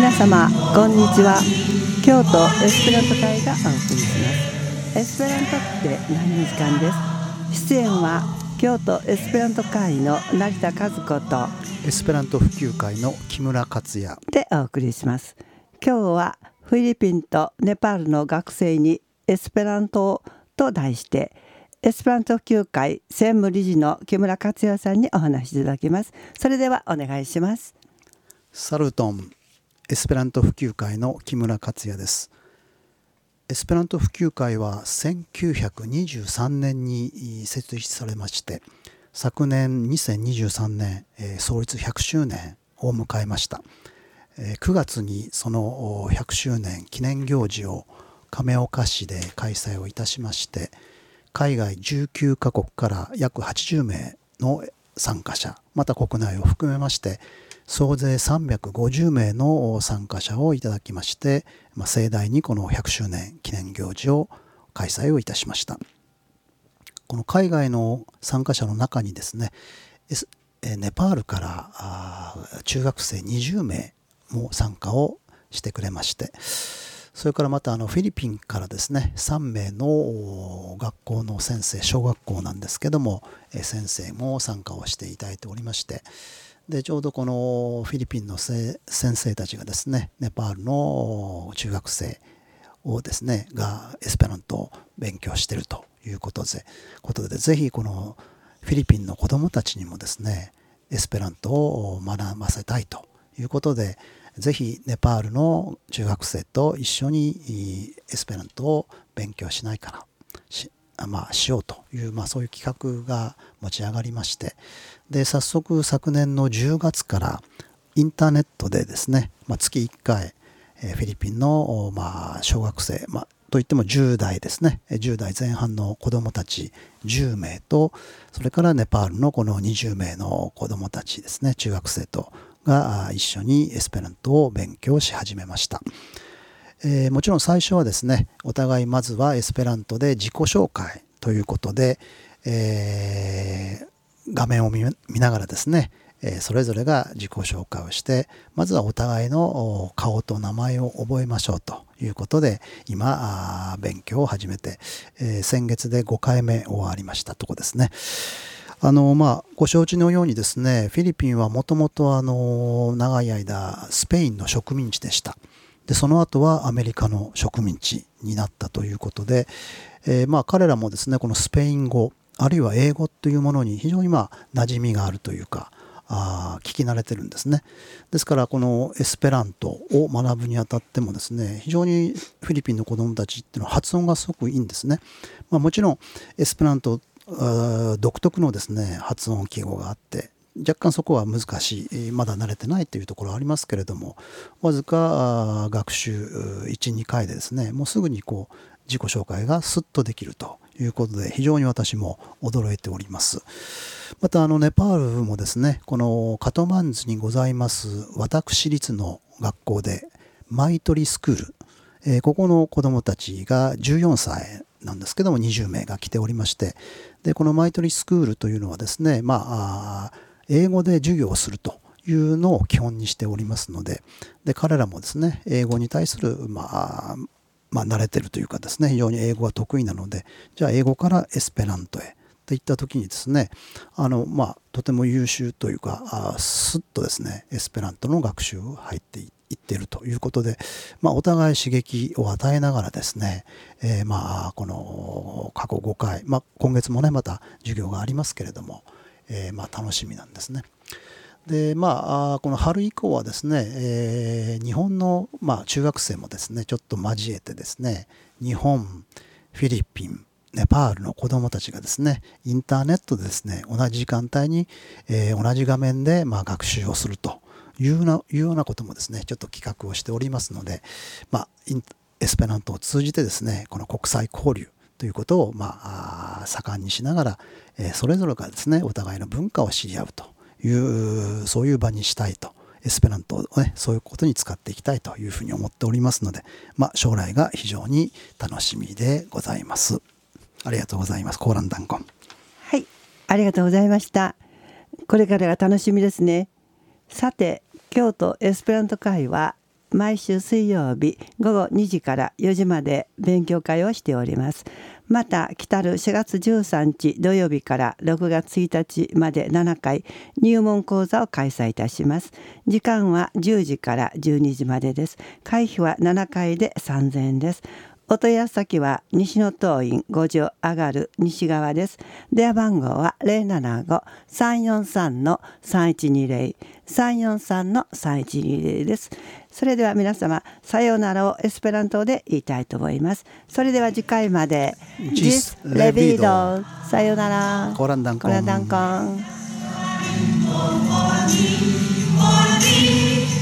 皆様こんにちは。京都エスペラント会がお送りします。エスペラントって何の時間です。出演は京都エスペラント会の成田和子とエスペラント普及会の木村克也でお送りします。今日はフィリピンとネパールの学生にエスペラントと題してエスペラント普及会専務理事の木村克也さんにお話しいただきます。それではお願いします。 サルトン。エスペラント普及会の木村克也です。エスペラント普及会は1923年に設立されまして、昨年2023年創立100周年を迎えました。9月にその100周年記念行事を亀岡市で開催をいたしまして、海外19カ国から約80名の参加者、また国内を含めまして総勢350名の参加者をいただきまして、盛大にこの100周年記念行事を開催をいたしました。この海外の参加者の中にですね、ネパールから中学生20名も参加をしてくれまして、それからまたフィリピンからですね3名の学校の先生、小学校なんですけども先生も参加をしていただいておりまして、でちょうどこのフィリピンの先生たちがですねネパールの中学生をですねがエスペラントを勉強しているということでぜひこのフィリピンの子どもたちにもですねエスペラントを学ばせたいということで、ぜひネパールの中学生と一緒にエスペラントを勉強しないかなしようという、そういう企画が持ち上がりまして、で早速昨年の10月からインターネットでですね、月1回フィリピンの小学生、といっても10代ですね、10代前半の子どもたち10名と、それからネパールのこの20名の子どもたちですね、中学生とが一緒にエスペラントを勉強し始めました。もちろん最初はですね、お互いまずはエスペラントで自己紹介ということで、画面を見ながらですね、それぞれが自己紹介をして、まずはお互いの顔と名前を覚えましょうということで、今勉強を始めて、先月で5回目終わりましたとこですね。ご承知のようにですね、フィリピンはもともと長い間スペインの植民地でした。でその後はアメリカの植民地になったということで、彼らもですねこのスペイン語あるいは英語というものに非常に馴染みがあるというか聞き慣れてるんですね。ですからこのエスペラントを学ぶにあたってもですね、非常にフィリピンの子どもたちっていうのは発音がすごくいいんですね。もちろんエスペラント独特のですね発音記号があって若干そこは難しい、まだ慣れてないというところはありますけれども、わずか学習 1,2 回でですねもうすぐに自己紹介がスッとできるということで、非常に私も驚いております。またネパールもですね、このカトマンズにございます私立の学校でマイトリスクール、ここの子どもたちが14歳なんですけども20名が来ておりまして、でこのマイトリスクールというのはですね、英語で授業をするというのを基本にしておりますので、彼らもですね英語に対する慣れてるというかですね、非常に英語が得意なので、じゃあ英語からエスペラントへといった時にですねとても優秀というかスッとですねエスペラントの学習を入っていっているということで、お互い刺激を与えながらですね、この過去5回、今月もねまた授業がありますけれども、楽しみなんですね。でこの春以降はですね、日本の中学生もですねちょっと交えてですね、日本、フィリピン、ネパールの子どもたちがですねインターネットでですね同じ時間帯に、同じ画面で学習をするというようなこともですねちょっと企画をしておりますので、エスペラントを通じてですねこの国際交流ということを盛んにしながら、それぞれがですねお互いの文化を知り合うというそういう場にしたいと、エスペラントをねそういうことに使っていきたいというふうに思っておりますので、将来が非常に楽しみでございます。ありがとうございます。コーランダンコン。 はい、ありがとうございました。これからが楽しみですね。さて京都エスペラント会は毎週水曜日午後2時から4時まで勉強会をしております。また来たる4月13日土曜日から6月1日まで7回入門講座を開催いたします。時間は10時から12時までです。会費は7回で3000円です。お問い合わせ先は西野東院5条上がる西側です。電話番号は 075-343-3120 343-3120 です。それでは皆様さようならをエスペラントで言いたいと思います。それでは次回までジスレビードさようなら。 コランダンコンコランダンコン。